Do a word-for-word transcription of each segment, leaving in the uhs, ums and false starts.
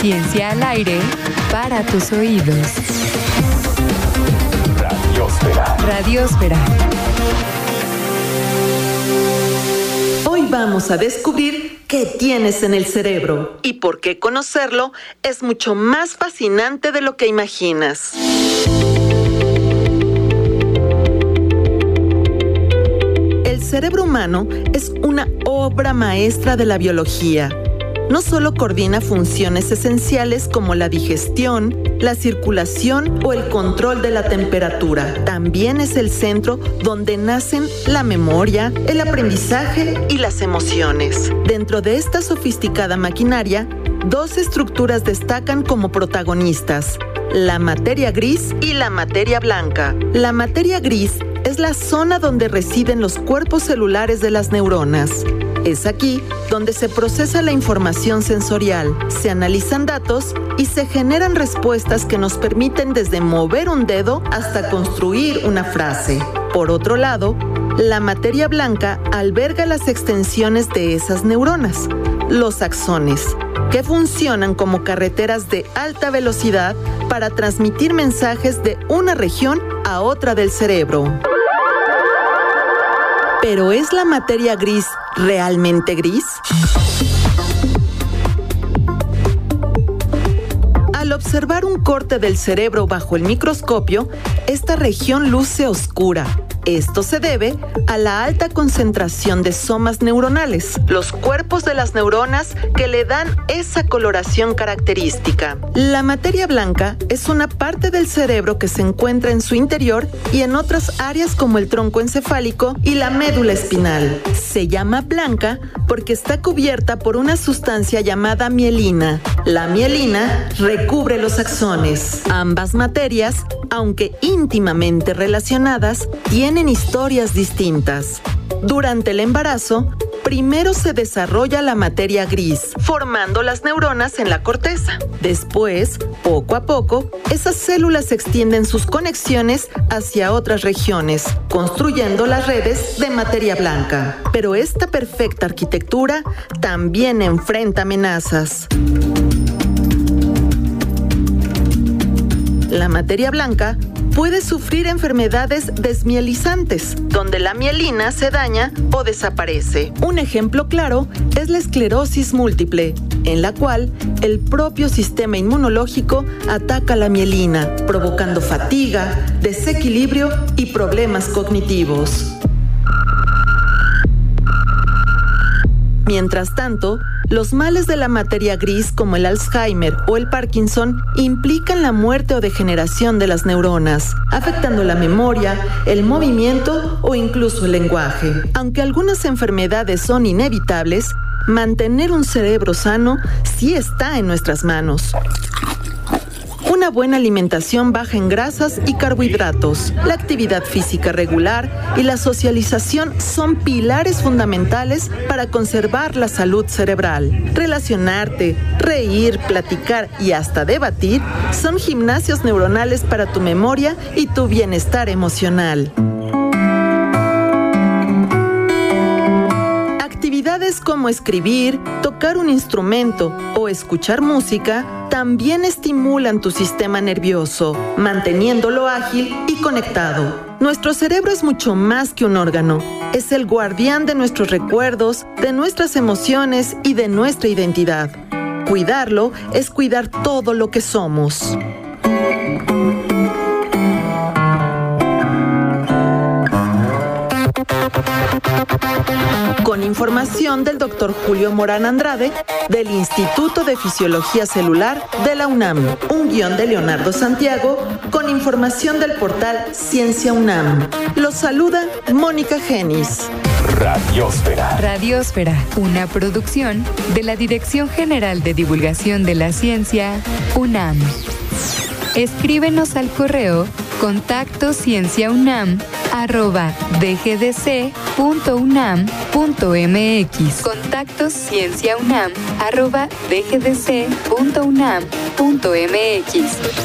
ciencia al aire para tus oídos. Radiósfera. Radiósfera. Hoy vamos a descubrir qué tienes en el cerebro y por qué conocerlo es mucho más fascinante de lo que imaginas. El cerebro humano es una obra maestra de la biología. No solo coordina funciones esenciales como la digestión, la circulación o el control de la temperatura. También es el centro donde nacen la memoria, el aprendizaje y las emociones. Dentro de esta sofisticada maquinaria, dos estructuras destacan como protagonistas: la materia gris y la materia blanca. La materia gris es la zona donde residen los cuerpos celulares de las neuronas. Es aquí donde se procesa la información sensorial, se analizan datos y se generan respuestas que nos permiten desde mover un dedo hasta construir una frase. Por otro lado, la materia blanca alberga las extensiones de esas neuronas, los axones, que funcionan como carreteras de alta velocidad para transmitir mensajes de una región a otra del cerebro. ¿Pero es la materia gris realmente gris? Al observar un corte del cerebro bajo el microscopio, esta región luce oscura. Esto se debe a la alta concentración de somas neuronales, los cuerpos de las neuronas que le dan esa coloración característica. La materia blanca es una parte del cerebro que se encuentra en su interior y en otras áreas como el tronco encefálico y la médula espinal. Se llama blanca porque está cubierta por una sustancia llamada mielina. La mielina recubre los axones. Ambas materias, aunque íntimamente relacionadas, tienen historias distintas. Durante el embarazo, primero se desarrolla la materia gris, formando las neuronas en la corteza. Después, poco a poco, esas células extienden sus conexiones hacia otras regiones, construyendo las redes de materia blanca. Pero esta perfecta arquitectura también enfrenta amenazas. La materia blanca puede sufrir enfermedades desmielizantes, donde la mielina se daña o desaparece. Un ejemplo claro es la esclerosis múltiple, en la cual el propio sistema inmunológico ataca la mielina, provocando fatiga, desequilibrio y problemas cognitivos. Mientras tanto, los males de la materia gris como el Alzheimer o el Parkinson implican la muerte o degeneración de las neuronas, afectando la memoria, el movimiento o incluso el lenguaje. Aunque algunas enfermedades son inevitables, mantener un cerebro sano sí está en nuestras manos. Una buena alimentación baja en grasas y carbohidratos, la actividad física regular y la socialización son pilares fundamentales para conservar la salud cerebral. Relacionarte, reír, platicar y hasta debatir son gimnasios neuronales para tu memoria y tu bienestar emocional. Actividades como escribir, tocar un instrumento o escuchar música también estimulan tu sistema nervioso, manteniéndolo ágil y conectado. Nuestro cerebro es mucho más que un órgano. Es el guardián de nuestros recuerdos, de nuestras emociones y de nuestra identidad. Cuidarlo es cuidar todo lo que somos. Con información del doctor Julio Morán Andrade, del Instituto de Fisiología Celular de la UNAM. Un guión de Leonardo Santiago, con información del portal Ciencia UNAM. Los saluda Mónica Genis. Radiósfera. Radiósfera, una producción de la Dirección General de Divulgación de la Ciencia, UNAM. Escríbenos al correo contacto cienciaunam arroba dgdc punto unam punto mx. Contacto cienciaunam arroba dgdc punto unam punto mx.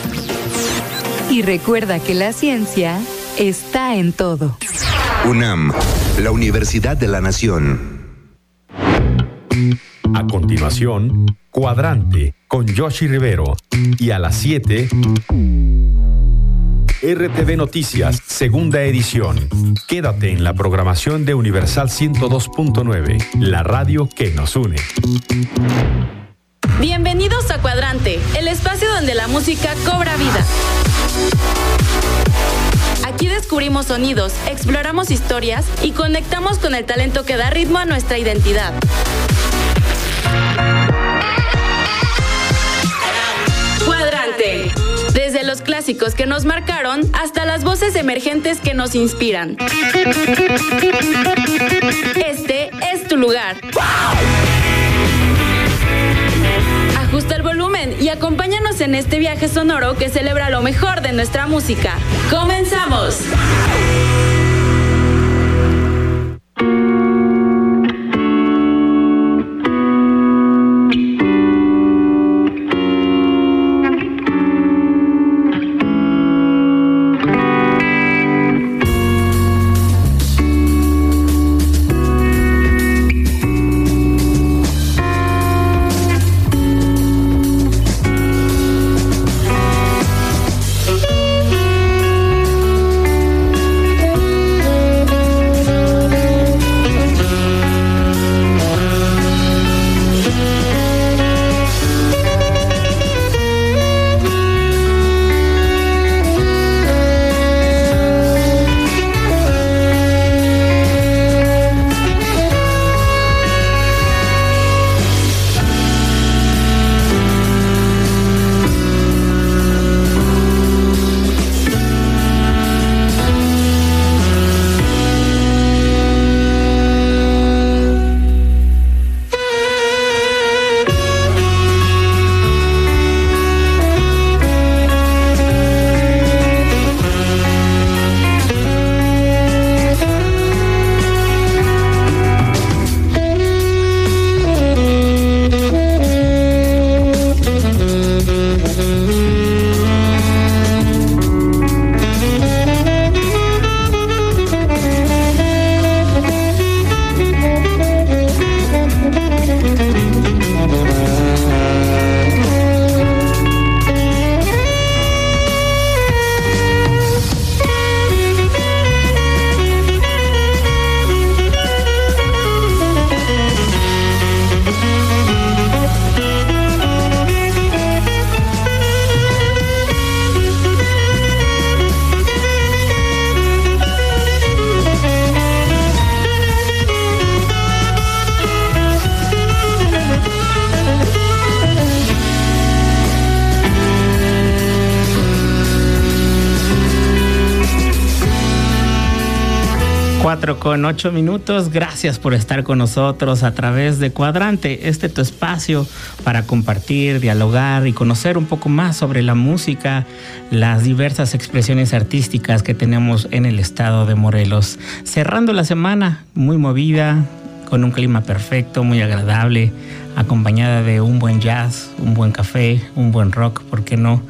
Y recuerda que la ciencia está en todo. UNAM, la Universidad de la Nación. A continuación, Cuadrante con Yoshi Rivero. Y a las siete, R T V Noticias, segunda edición. Quédate en la programación de Universal ciento dos punto nueve, la radio que nos une. Bienvenidos a Cuadrante, el espacio donde la música cobra vida. Aquí descubrimos sonidos, exploramos historias y conectamos con el talento que da ritmo a nuestra identidad. Cuadrante. Desde los clásicos que nos marcaron hasta las voces emergentes que nos inspiran. Este es tu lugar. Ajusta el volumen y acompáñanos en este viaje sonoro que celebra lo mejor de nuestra música. ¡Comenzamos! cuatro con ocho minutos. Gracias por estar con nosotros a través de Cuadrante, este tu espacio para compartir, dialogar y conocer un poco más sobre la música, las diversas expresiones artísticas que tenemos en el estado de Morelos. Cerrando la semana muy movida, con un clima perfecto, muy agradable, acompañada de un buen jazz, un buen café, un buen rock, ¿por qué no?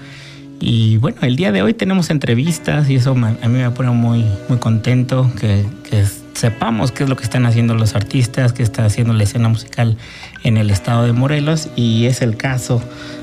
Y bueno, el día de hoy tenemos entrevistas y eso a mí me pone muy, muy contento que, que sepamos qué es lo que están haciendo los artistas, qué está haciendo la escena musical en el estado de Morelos, y es el caso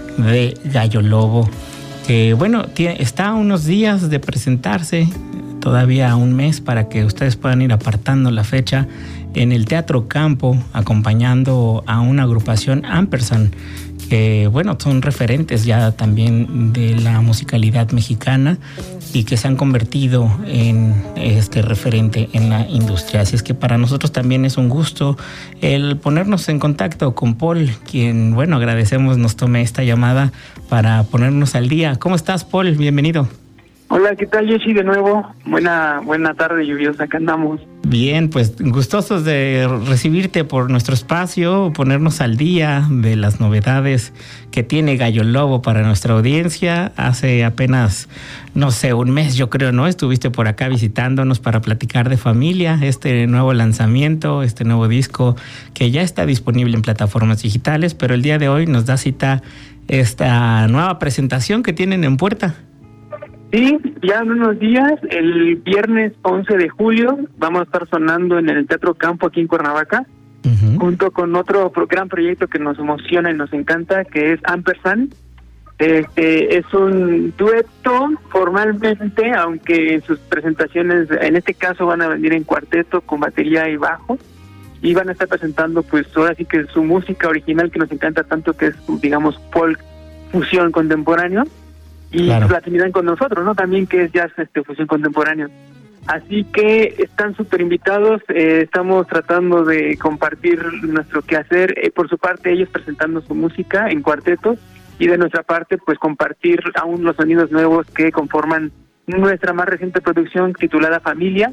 de Gallo Lobo, que bueno, tiene, está a unos días de presentarse, todavía un mes para que ustedes puedan ir apartando la fecha en el Teatro Campo, acompañando a una agrupación Ampersand, que bueno, son referentes ya también de la musicalidad mexicana y que se han convertido en este referente en la industria. Así es que para nosotros también es un gusto el ponernos en contacto con Paul, quien, bueno, agradecemos nos tome esta llamada para ponernos al día. ¿Cómo estás, Paul? Bienvenido. Hola, ¿qué tal, Yoshi? De nuevo, buena buena tarde lluviosa, acá andamos. Bien, pues gustosos de recibirte por nuestro espacio, ponernos al día de las novedades que tiene Gallo Lobo para nuestra audiencia. Hace apenas, no sé, un mes yo creo, ¿no? Estuviste por acá visitándonos para platicar de Familia, este nuevo lanzamiento, este nuevo disco que ya está disponible en plataformas digitales, pero el día de hoy nos da cita esta nueva presentación que tienen en puerta. Sí, ya en unos días, el viernes once de julio, vamos a estar sonando en el Teatro Campo aquí en Cuernavaca. uh-huh. junto con otro gran proyecto que nos emociona y nos encanta, que es Ampersand. Este es un dueto formalmente, aunque en sus presentaciones, en este caso, van a venir en cuarteto con batería y bajo, y van a estar presentando, pues, ahora sí que su música original que nos encanta tanto, que es, digamos, folk fusión contemporáneo, y claro. la afinidad con nosotros, ¿no? También que es jazz, este, fusión contemporáneo. Así que están súper invitados, eh, estamos tratando de compartir nuestro quehacer, eh, por su parte ellos presentando su música en cuartetos, y de nuestra parte, pues, compartir aún los sonidos nuevos que conforman nuestra más reciente producción titulada Familia,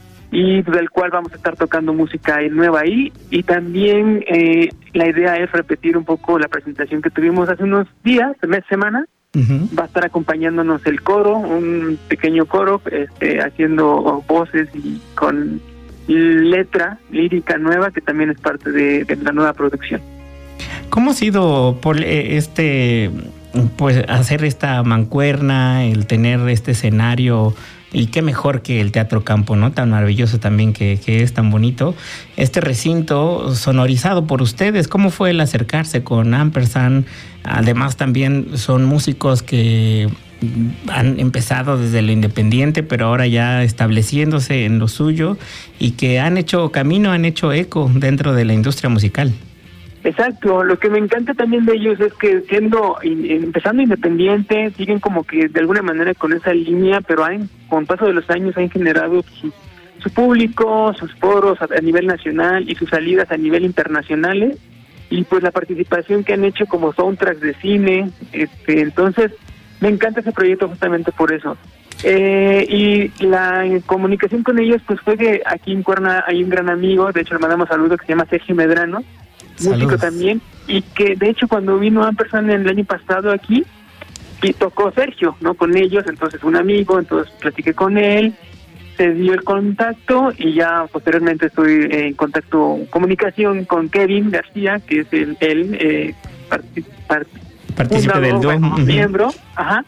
y del cual vamos a estar tocando música nueva ahí. Y también eh, la idea es repetir un poco la presentación que tuvimos hace unos días, mes, semana. Uh-huh. Va a estar acompañándonos el coro, un pequeño coro, este, haciendo voces y con letra lírica nueva, que también es parte de, de la nueva producción. ¿Cómo ha sido, Paul, este, pues, hacer esta mancuerna, el tener este escenario, y qué mejor que el Teatro Campo, ¿no? Tan maravilloso también, que, que es tan bonito. Este recinto sonorizado por ustedes, ¿cómo fue el acercarse con Ampersand? Además, también son músicos que han empezado desde lo independiente, pero ahora ya estableciéndose en lo suyo, y que han hecho camino, han hecho eco dentro de la industria musical. Exacto, lo que me encanta también de ellos es que siendo, empezando independiente, siguen como que de alguna manera con esa línea, pero han, con paso de los años han generado su, su público, sus foros a, a nivel nacional y sus salidas a nivel internacionales, y pues la participación que han hecho como soundtracks de cine, este, entonces me encanta ese proyecto justamente por eso. Eh, y la comunicación con ellos pues fue que aquí en Cuerna hay un gran amigo, de hecho le mandamos saludos, que se llama Sergio Medrano, músico también, y que de hecho cuando vino Ampersand el año pasado aquí, y tocó Sergio, ¿no? Con ellos, entonces un amigo, entonces platiqué con él, se dio el contacto, y ya posteriormente estoy en contacto, comunicación con Kevin García, que es el, el eh, partic- part- partícipe del dúo, bueno, uh-huh. miembro, ajá,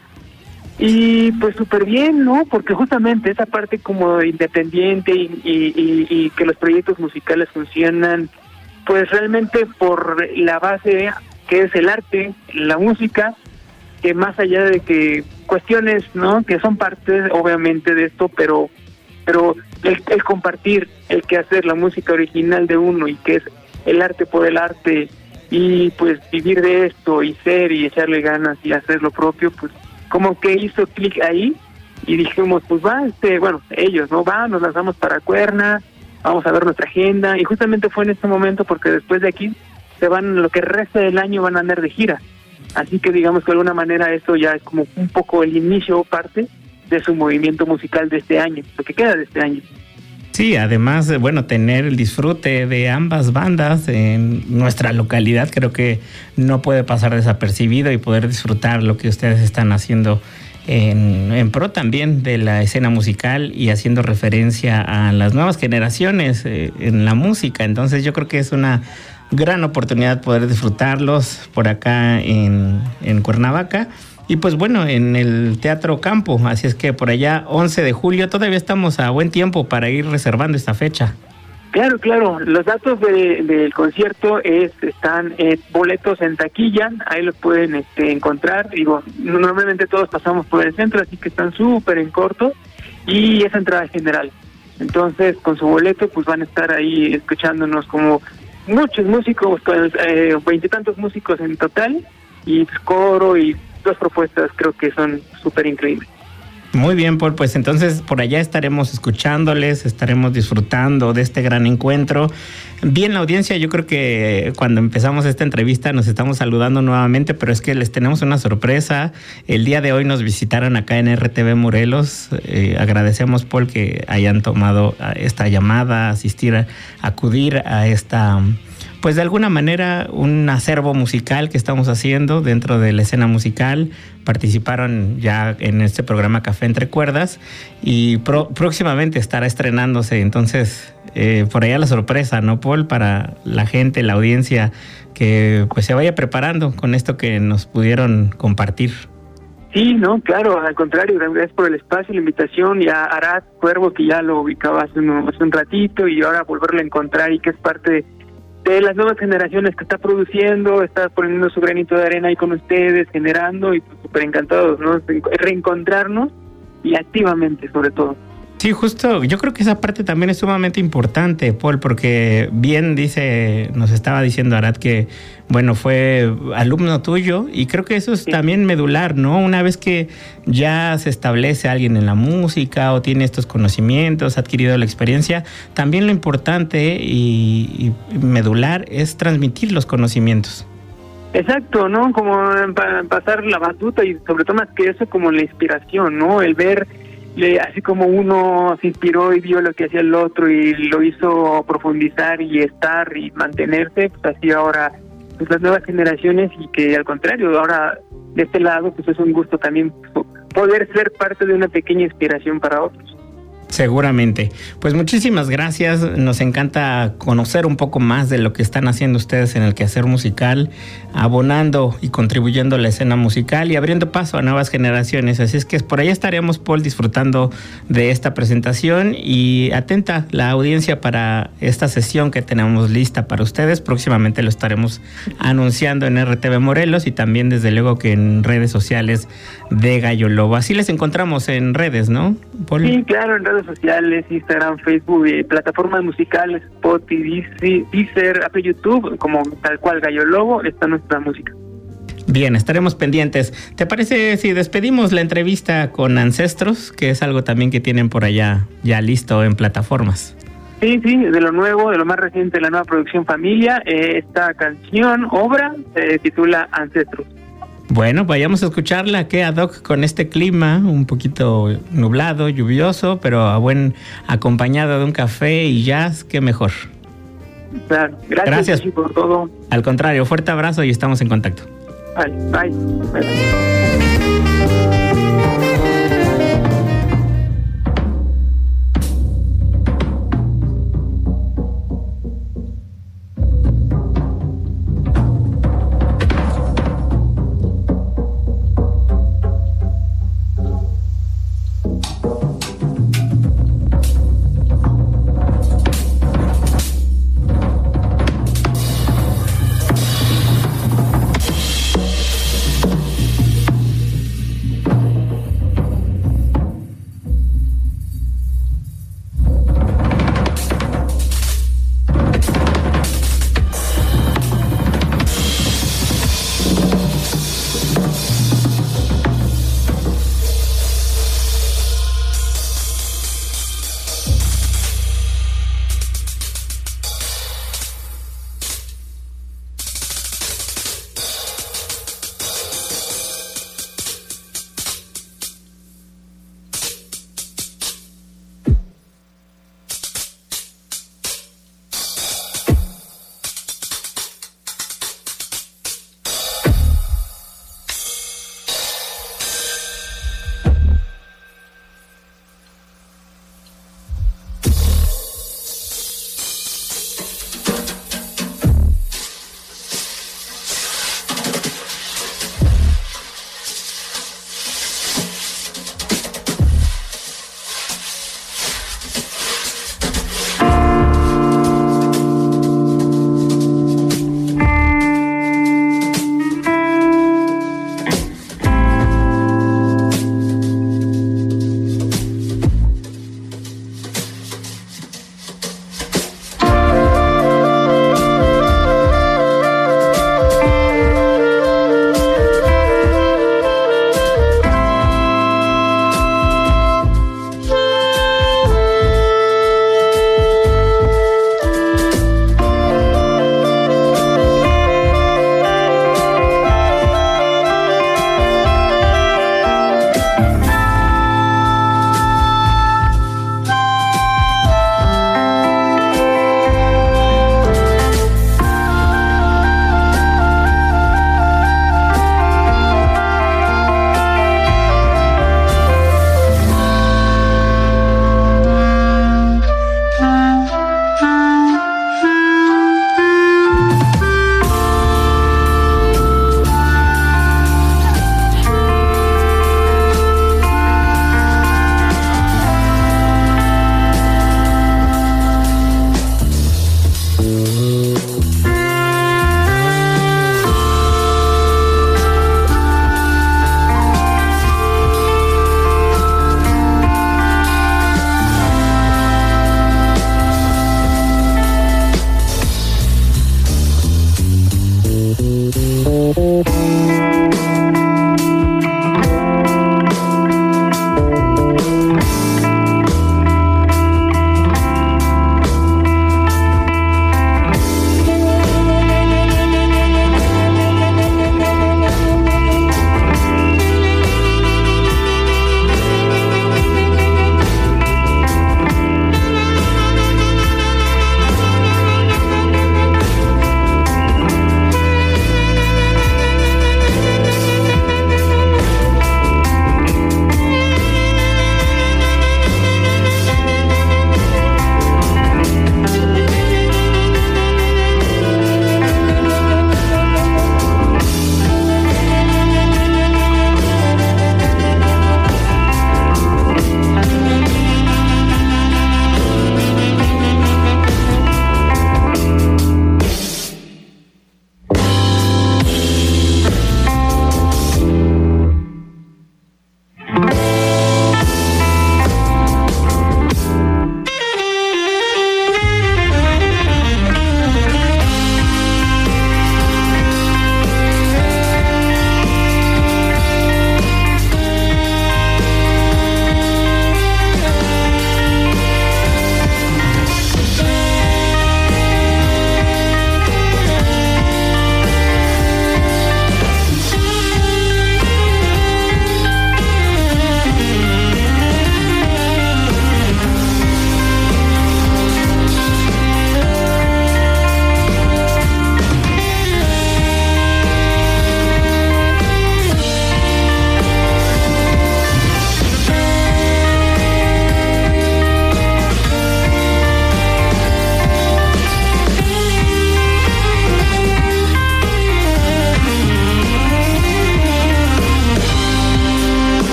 y pues súper bien, ¿no? Porque justamente esa parte como independiente y, y, y, y que los proyectos musicales funcionan pues realmente por la base que es el arte, la música, que más allá de que cuestiones, ¿no? Que son parte obviamente de esto, pero pero el, el compartir, el que hacer la música original de uno, y que es el arte por el arte, y pues vivir de esto y ser y echarle ganas y hacer lo propio, pues como que hizo clic ahí, y dijimos, pues va, este, bueno, ellos, ¿no? Va, nos lanzamos para Cuerna, vamos a ver nuestra agenda, y justamente fue en este momento, porque después de aquí se van, lo que resta del año van a andar de gira, así que digamos que de alguna manera eso ya es como un poco el inicio o parte de su movimiento musical de este año, lo que queda de este año. Sí, además, bueno, tener el disfrute de ambas bandas en nuestra localidad creo que no puede pasar desapercibido, y poder disfrutar lo que ustedes están haciendo En, en pro también de la escena musical, y haciendo referencia a las nuevas generaciones eh, en la música. Entonces yo creo que es una gran oportunidad poder disfrutarlos por acá en, en Cuernavaca, y pues bueno, en el Teatro Campo. Así es que por allá, once de julio, todavía estamos a buen tiempo para ir reservando esta fecha. Claro, claro. Los datos de, del concierto es están eh, boletos en taquilla, ahí los pueden este, encontrar. Digo, normalmente todos pasamos por el centro, así que están súper en corto, y es entrada general. Entonces, con su boleto, pues van a estar ahí escuchándonos como muchos músicos, veintitantos eh, músicos en total, y coro y dos propuestas, creo que son súper increíbles. Muy bien, Paul, pues entonces por allá estaremos escuchándoles, estaremos disfrutando de este gran encuentro. Bien, la audiencia, yo creo que cuando empezamos esta entrevista nos estamos saludando nuevamente, pero es que les tenemos una sorpresa. El día de hoy nos visitaron acá en R T V Morelos. Eh, agradecemos, Paul, que hayan tomado esta llamada, asistir, a, acudir a esta, pues de alguna manera, un acervo musical que estamos haciendo dentro de la escena musical. Participaron ya en este programa Café Entre Cuerdas, y pro, próximamente estará estrenándose. Entonces, eh, por allá la sorpresa, ¿no, Paul? Para la gente, la audiencia, que pues se vaya preparando con esto que nos pudieron compartir. Sí, no, claro, al contrario, gracias por el espacio, la invitación, y a Arad Cuervo, que ya lo ubicaba hace un, hace un ratito, y ahora volverlo a encontrar, y que es parte de las nuevas generaciones que está produciendo, está poniendo su granito de arena ahí con ustedes, generando, y pues súper encantados, ¿no? Reencontrarnos y activamente, sobre todo. Sí, justo, yo creo que esa parte también es sumamente importante, Paul, porque bien dice, nos estaba diciendo Arad que, bueno, fue alumno tuyo, y creo que eso es sí. también medular, ¿no? Una vez que ya se establece alguien en la música o tiene estos conocimientos, ha adquirido la experiencia, también lo importante y, y medular es transmitir los conocimientos. Exacto, ¿no? Como pa- pasar la batuta y sobre todo más que eso, como la inspiración, ¿no? El ver... Le, así como uno se inspiró y vio lo que hacía el otro y lo hizo profundizar y estar y mantenerse, pues así ahora pues las nuevas generaciones, y que al contrario, ahora de este lado pues es un gusto también poder ser parte de una pequeña inspiración para otros. Seguramente. Pues muchísimas gracias. Nos encanta conocer un poco más de lo que están haciendo ustedes en el quehacer musical, abonando y contribuyendo a la escena musical y abriendo paso a nuevas generaciones. Así es que por ahí estaremos, Paul, disfrutando de esta presentación, y atenta la audiencia para esta sesión que tenemos lista para ustedes. Próximamente lo estaremos anunciando en R T V Morelos y también desde luego que en redes sociales de Gallo Lobo. Así les encontramos en redes, ¿no, Paul? Sí, claro, en redes sociales, Instagram, Facebook, eh, plataformas musicales, Spotify, Deezer, Apple, YouTube, como tal cual Gallo Lobo, está nuestra música. Bien, estaremos pendientes. ¿Te parece si despedimos la entrevista con Ancestros, que es algo también que tienen por allá ya listo en plataformas? Sí, sí, de lo nuevo, de lo más reciente de la nueva producción Familia, eh, esta canción, obra, se titula Ancestros. Bueno, vayamos a escucharla, que ad hoc con este clima un poquito nublado, lluvioso, pero a buen acompañado de un café y jazz, qué mejor. Claro, gracias, gracias por todo. Al contrario, fuerte abrazo y estamos en contacto. Bye, bye. Bye.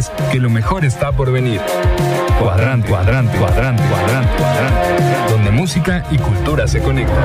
sabes que lo mejor está por venir. Cuadrante, cuadrante, cuadrante, cuadrante, cuadrante, donde música y cultura se conectan.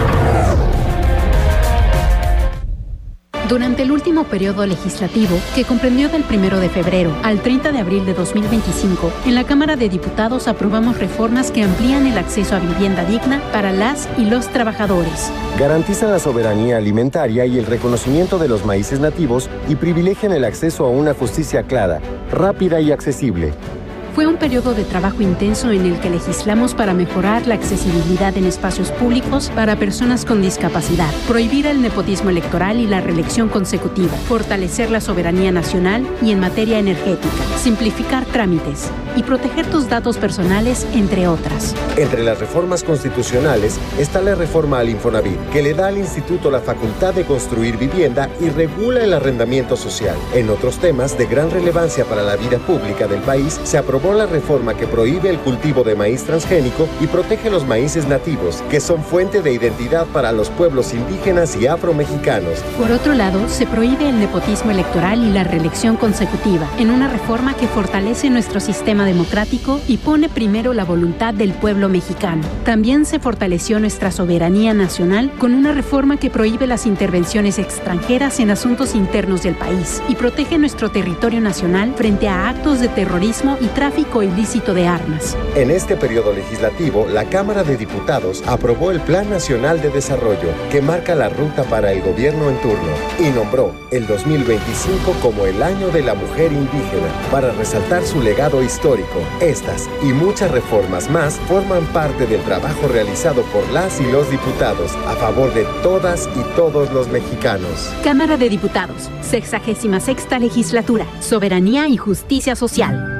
Durante el último periodo legislativo, que comprendió del primero de febrero al treinta de abril de dos mil veinticinco, en la Cámara de Diputados aprobamos reformas que amplían el acceso a vivienda digna para las y los trabajadores. Garantizan la soberanía alimentaria y el reconocimiento de los maíces nativos y privilegian el acceso a una justicia clara, rápida y accesible. Fue un periodo de trabajo intenso en el que legislamos para mejorar la accesibilidad en espacios públicos para personas con discapacidad, prohibir el nepotismo electoral y la reelección consecutiva, fortalecer la soberanía nacional y en materia energética, simplificar trámites y proteger tus datos personales, entre otras. Entre las reformas constitucionales está la reforma al Infonavit, que le da al instituto la facultad de construir vivienda y regula el arrendamiento social. En otros temas de gran relevancia para la vida pública del país, se aprobó la reforma que prohíbe el cultivo de maíz transgénico y protege los maíces nativos, que son fuente de identidad para los pueblos indígenas y afromexicanos. Por otro lado, se prohíbe el nepotismo electoral y la reelección consecutiva, en una reforma que fortalece nuestro sistema democrático y pone primero la voluntad del pueblo mexicano. También se fortaleció nuestra soberanía nacional con una reforma que prohíbe las intervenciones extranjeras en asuntos internos del país y protege nuestro territorio nacional frente a actos de terrorismo y tráfico ilícito de armas. En este periodo legislativo, la Cámara de Diputados aprobó el Plan Nacional de Desarrollo, que marca la ruta para el gobierno en turno, y nombró el dos mil veinticinco como el Año de la Mujer Indígena, para resaltar su legado histórico. Estas y muchas reformas más forman parte del trabajo realizado por las y los diputados a favor de todas y todos los mexicanos. Cámara de Diputados, sexagésima sexta legislatura, soberanía y justicia social.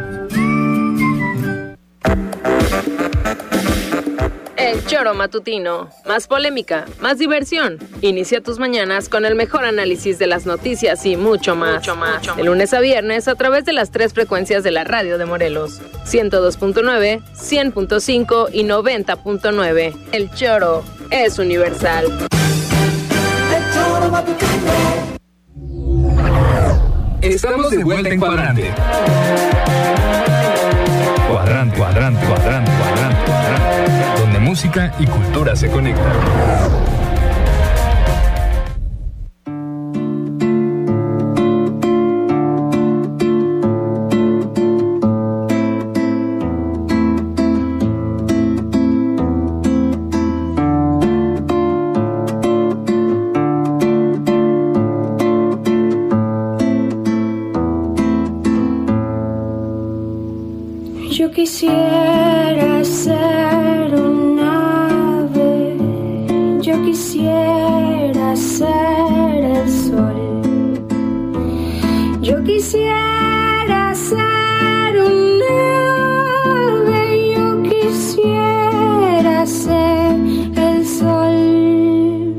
El Choro Matutino. Más polémica, más diversión. Inicia tus mañanas con el mejor análisis de las noticias y mucho más. Mucho más. De lunes a viernes a través de las tres frecuencias de la radio de Morelos. ciento dos punto nueve, cien punto cinco y noventa punto nueve. El Choro es universal. El Choro Matutino. Estamos de vuelta en Cuadrante. Cuadrante, cuadrante, cuadrante, cuadrante, cuadrante, donde música y cultura se conectan. Yo quisiera ser un ave, yo quisiera ser el sol, yo quisiera ser un ave, yo quisiera ser el sol,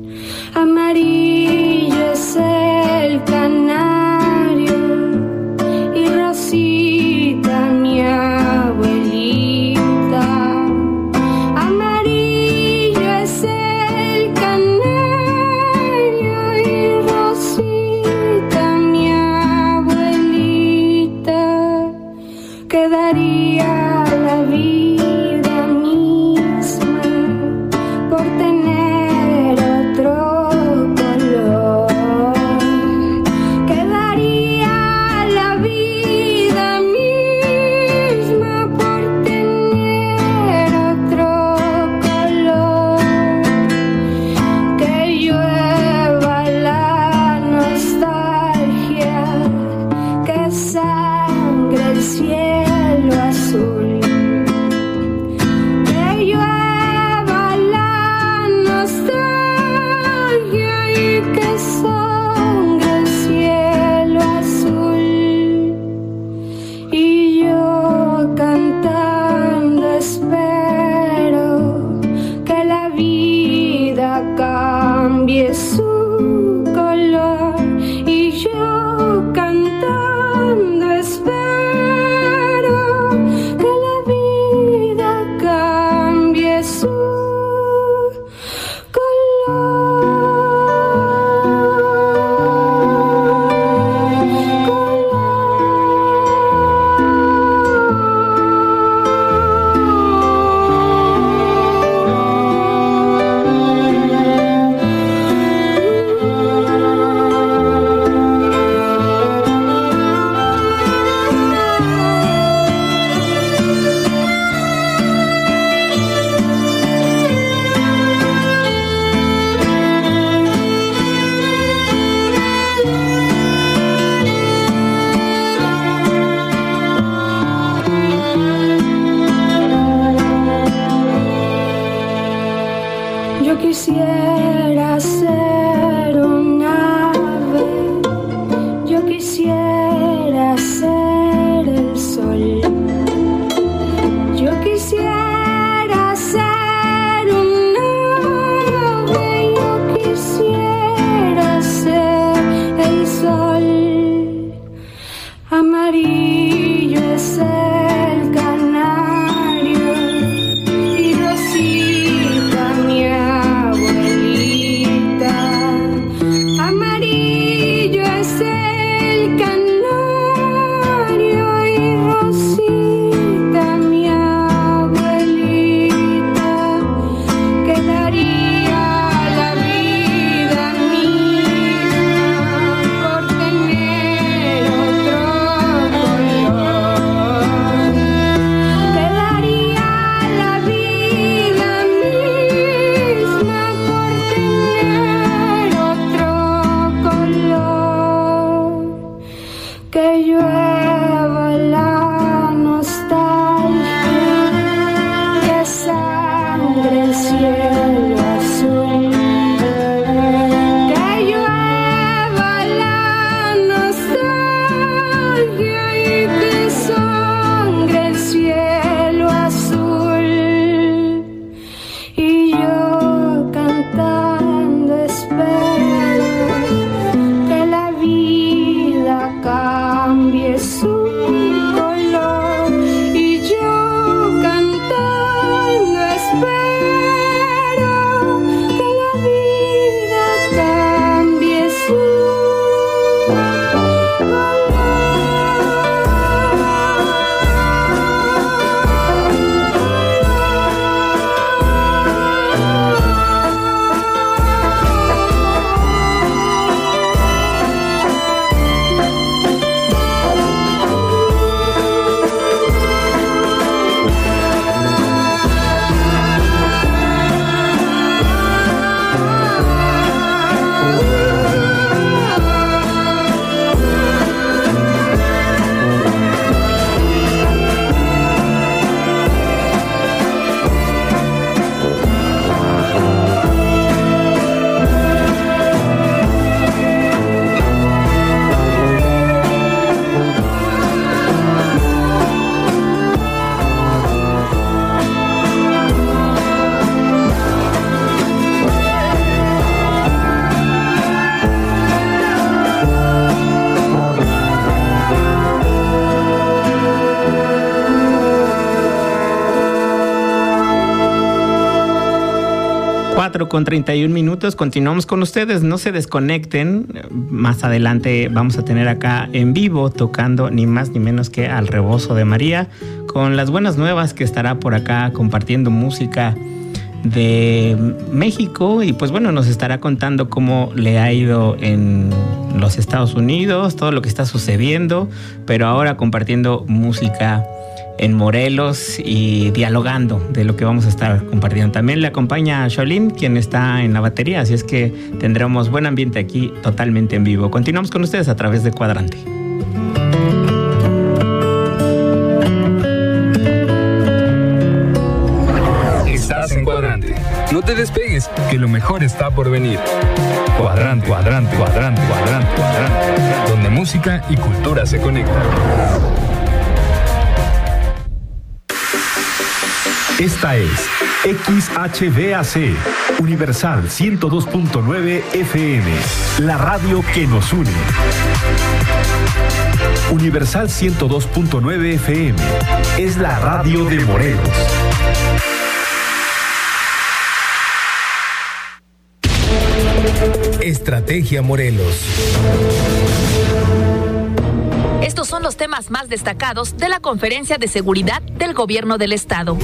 amarillo es el canario y rosita mi abuelita, amarillo es el canario y rosita mi abuelita, quedaría la vida misma por tener otro color, quedaría la vida misma por tener otro color, que llueva la nostalgia, que sangre el cielo azul. cuatro con treinta y un minutos. Continuamos con ustedes, no se desconecten. Más adelante vamos a tener acá en vivo tocando ni más ni menos que al Rebozo de María, con las buenas nuevas que estará por acá compartiendo música de México y pues bueno, nos estará contando cómo le ha ido en los Estados Unidos, todo lo que está sucediendo, pero ahora compartiendo música en Morelos y dialogando de lo que vamos a estar compartiendo. También le acompaña Sholin, quien está en la batería, así es que tendremos buen ambiente aquí totalmente en vivo. Continuamos con ustedes a través de Cuadrante. Estás en Cuadrante. No te despegues, que lo mejor está por venir. Cuadrante, cuadrante, cuadrante, cuadrante, cuadrante, donde música y cultura se conectan. Esta es X H B A C, Universal ciento dos punto nueve F M, la radio que nos une. Universal ciento dos punto nueve F M, es la radio de Morelos. Estrategia Morelos. Estos son los temas más destacados de la Conferencia de Seguridad del Gobierno del Estado.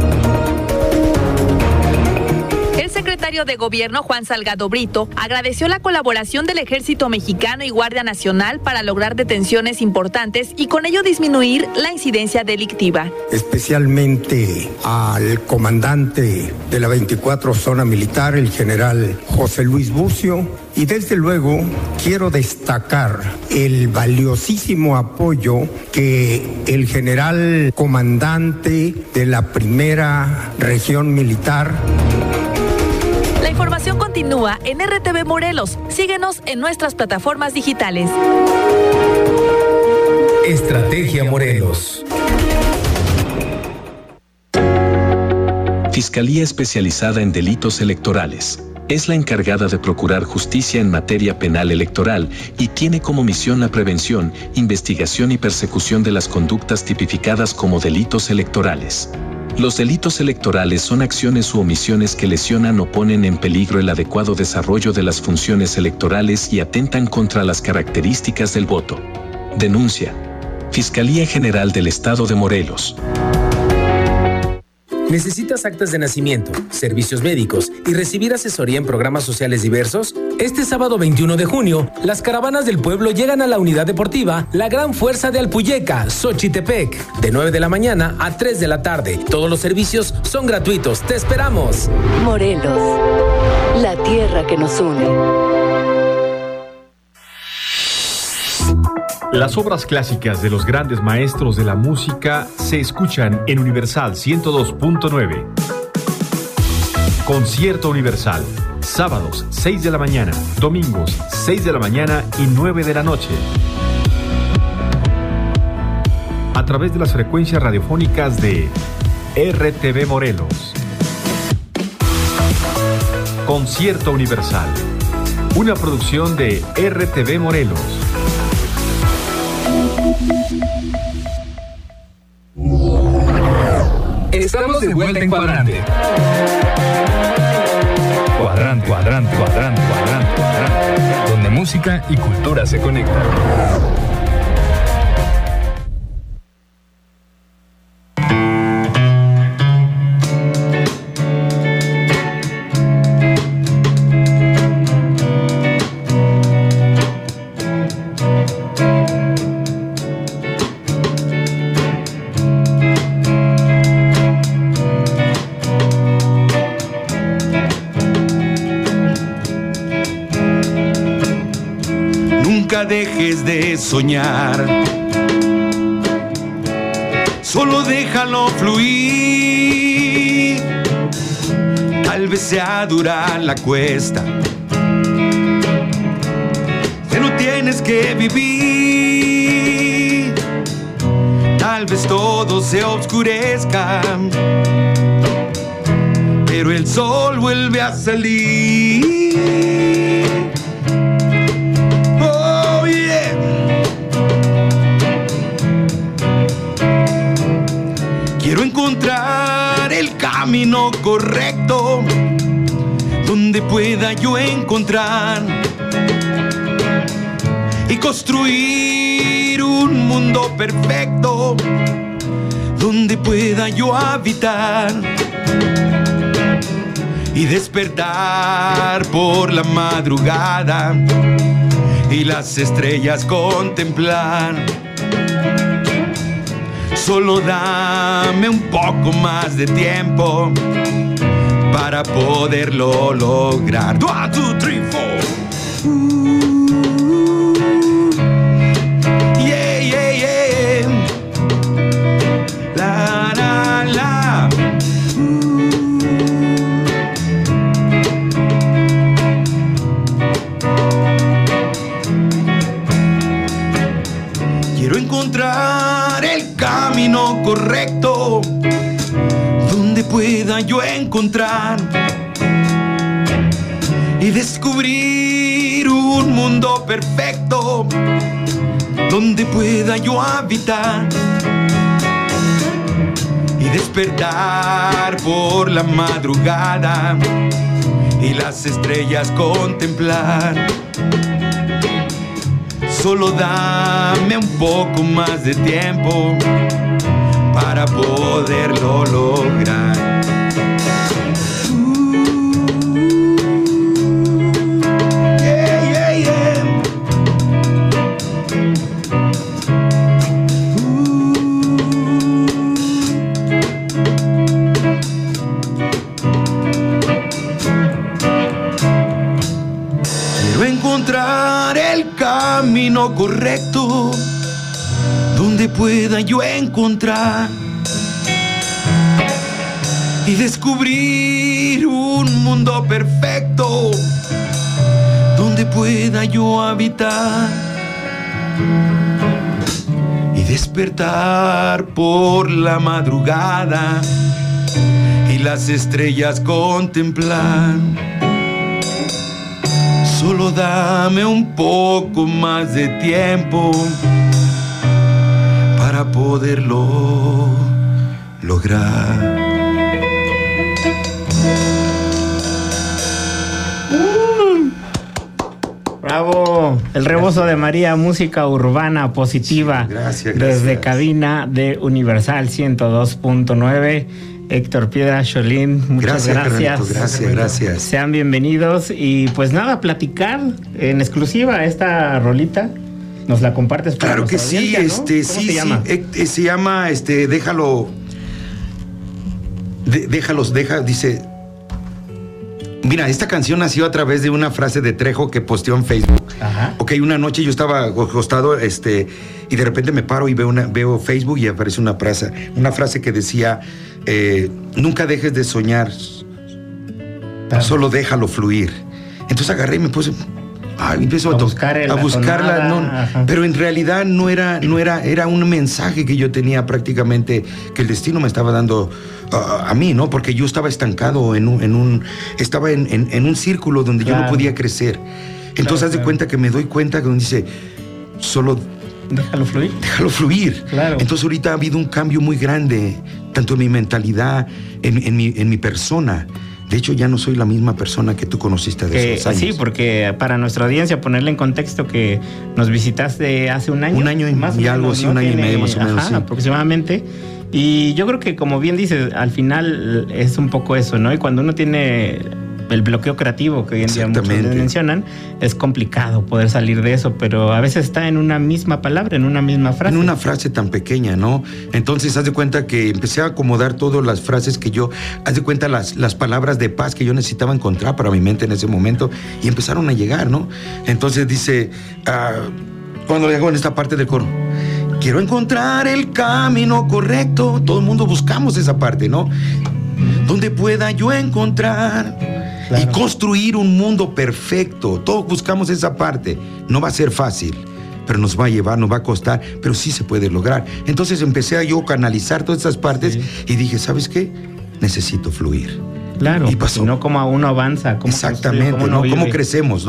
El secretario de Gobierno, Juan Salgado Brito, agradeció la colaboración del Ejército Mexicano y Guardia Nacional para lograr detenciones importantes y con ello disminuir la incidencia delictiva. Especialmente al comandante de la veinticuatro Zona Militar, el general José Luis Bucio, y desde luego quiero destacar el valiosísimo apoyo que el general comandante de la primera región militar. La información continúa en R T V Morelos. Síguenos en nuestras plataformas digitales. Estrategia Morelos. Fiscalía Especializada en Delitos Electorales. Es la encargada de procurar justicia en materia penal electoral y tiene como misión la prevención, investigación y persecución de las conductas tipificadas como delitos electorales. Los delitos electorales son acciones u omisiones que lesionan o ponen en peligro el adecuado desarrollo de las funciones electorales y atentan contra las características del voto. Denuncia. Fiscalía General del Estado de Morelos. ¿Necesitas actas de nacimiento, servicios médicos y recibir asesoría en programas sociales diversos? Este sábado veintiuno de junio, las caravanas del pueblo llegan a la unidad deportiva La Gran Fuerza de Alpuyeca, Xochitepec, de nueve de la mañana a tres de la tarde. Todos los servicios son gratuitos. ¡Te esperamos! Morelos, la tierra que nos une. Las obras clásicas de los grandes maestros de la música se escuchan en Universal ciento dos punto nueve. Concierto Universal, sábados seis de la mañana, domingos seis de la mañana y nueve de la noche. A través de las frecuencias radiofónicas de R T V Morelos. Concierto Universal, una producción de R T V Morelos. Estamos de vuelta en Cuadrante. Cuadrante, cuadrante, cuadrante, cuadrante, cuadrante, donde música y cultura se conectan. Dejes de soñar, solo déjalo fluir. Tal vez sea dura la cuesta, que no tienes que vivir. Tal vez todo se oscurezca, pero el sol vuelve a salir. Quiero encontrar el camino correcto, donde pueda yo encontrar y construir un mundo perfecto, donde pueda yo habitar y despertar por la madrugada y las estrellas contemplar. Solo dame un poco más de tiempo para poderlo lograr. One, two, three, four. Yeah, yeah, yeah. La, la, la. Quiero encontrar el camino correcto, donde pueda yo encontrar y descubrir un mundo perfecto, donde pueda yo habitar y despertar por la madrugada y las estrellas contemplar. Solo dame un poco más de tiempo para poderlo lograr. Yeah, yeah, yeah. Quiero encontrar el camino correcto, donde pueda yo encontrar y descubrir un mundo perfecto, donde pueda yo habitar y despertar por la madrugada y las estrellas contemplar. Solo dame un poco más de tiempo para poderlo lograr. Bravo, el rebozo de María, música urbana positiva. Gracias, gracias. Desde cabina de Universal ciento dos punto nueve. Héctor Piedra, Cholín, muchas gracias. Gracias, Carnito, gracias, gracias. Sean bienvenidos y pues nada, platicar en exclusiva esta rolita. ¿Nos la compartes para Claro que sí, ¿no? este, ¿Cómo sí, se llama? sí, eh, se llama, este, déjalo, de, déjalos, deja, dice, mira, esta canción nació a través de una frase de Trejo que posteó en Facebook. Ajá. Ok, una noche yo estaba acostado, este, y de repente me paro y veo, una, veo Facebook y aparece una frase, una frase que decía, eh, nunca dejes de soñar, claro. Solo déjalo fluir. Entonces agarré y me puse... Ah, empiezo a, a buscar a buscarla, no, pero en realidad no era, no era, era un mensaje que yo tenía prácticamente, que el destino me estaba dando uh, a mí, ¿no? Porque yo estaba estancado en un, en un estaba en, en, en un círculo donde claro. yo no podía crecer. Entonces claro, haz de claro. cuenta que me doy cuenta que donde dice, solo déjalo fluir. Déjalo fluir. Claro. Entonces ahorita ha habido un cambio muy grande, tanto en mi mentalidad, en, en, mi, en mi persona. De hecho, ya no soy la misma persona que tú conociste de que, esos años. Sí, porque para nuestra audiencia, ponerle en contexto que nos visitaste hace un año. Un año y, más y algo así, ¿no? un año Tiene, y medio más o menos. Ajá, sí. aproximadamente. Y yo creo que, como bien dices, al final es un poco eso, ¿no? Y cuando uno tiene el bloqueo creativo, que hoy en día muchos mencionan, es complicado poder salir de eso, pero a veces está en una misma palabra, en una misma frase. En una frase tan pequeña, ¿no? Entonces, haz de cuenta que empecé a acomodar todas las frases que yo, haz de cuenta las, las palabras de paz que yo necesitaba encontrar para mi mente en ese momento, y empezaron a llegar, ¿no? Entonces dice, uh, cuando le hago en esta parte del coro, quiero encontrar el camino correcto, todo el mundo buscamos esa parte, ¿no? Donde pueda yo encontrar... Claro. Y construir un mundo perfecto. Todos buscamos esa parte. No va a ser fácil, pero nos va a llevar, nos va a costar, pero sí se puede lograr. Entonces empecé a yo canalizar todas esas partes, sí. Y dije, ¿sabes qué? Necesito fluir. Claro, y pasó. No como uno avanza. Cómo Exactamente, construye, ¿no? Cómo crecemos, ¿no?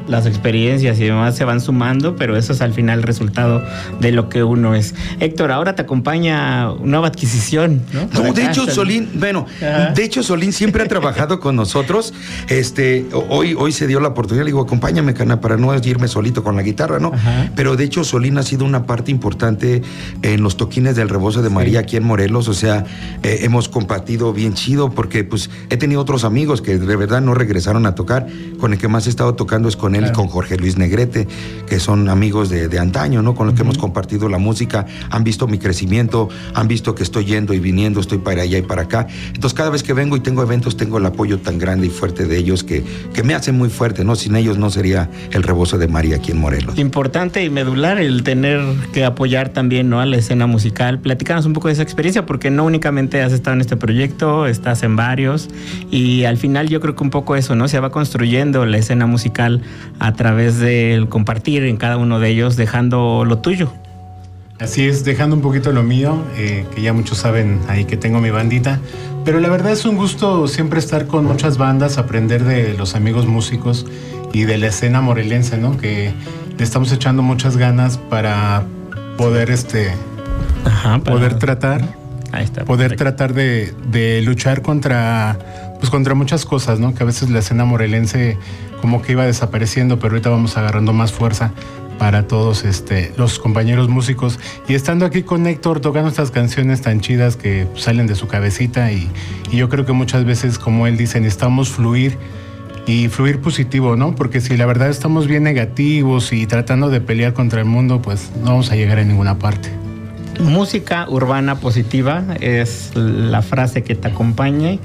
las experiencias y demás se van sumando, pero eso es al final el resultado de lo que uno es. Héctor, ahora te acompaña una nueva adquisición, ¿no? No, de hecho, Solín, bueno, Ajá. de hecho, Solín siempre ha trabajado con nosotros. Este, hoy, hoy se dio la oportunidad, le digo, acompáñame, cana, para no irme solito con la guitarra, ¿no? Ajá. Pero de hecho, Solín ha sido una parte importante en los toquines del Rebozo de María sí. aquí en Morelos. O sea, eh, hemos compartido bien chido, porque pues he tenido otros amigos que de verdad no regresaron a tocar. Con el que más he estado tocando es con él claro. y con Jorge Luis Negrete, que son amigos de, de antaño, ¿no? Con los uh-huh. que hemos compartido la música, han visto mi crecimiento, han visto que estoy yendo y viniendo, estoy para allá y para acá. Entonces, cada vez que vengo y tengo eventos, tengo el apoyo tan grande y fuerte de ellos que, que me hacen muy fuerte, ¿no? Sin ellos no sería el Rebozo de María aquí en Morelos. Importante y medular el tener que apoyar también, ¿no? A la escena musical. Platícanos un poco de esa experiencia, porque no únicamente has estado en este proyecto, estás en varios, y al final yo creo que un poco eso, ¿no? Se va construyendo la escena musical a través del compartir en cada uno de ellos, dejando lo tuyo. Así es, dejando un poquito lo mío, eh, que ya muchos saben ahí que tengo mi bandita, pero la verdad es un gusto siempre estar con muchas bandas, aprender de los amigos músicos y de la escena morelense, ¿no? Que le estamos echando muchas ganas para poder, este, Ajá, para... poder tratar, ahí está, poder perfecto. tratar de, de luchar contra, pues contra muchas cosas, ¿no? Que a veces la escena morelense como que iba desapareciendo, pero ahorita vamos agarrando más fuerza para todos este, los compañeros músicos. Y estando aquí con Héctor, tocando estas canciones tan chidas que salen de su cabecita, y, y yo creo que muchas veces, como él dice, necesitamos fluir y fluir positivo, ¿no? Porque si la verdad estamos bien negativos y tratando de pelear contra el mundo, pues no vamos a llegar a ninguna parte. Música urbana positiva es la frase que te acompañe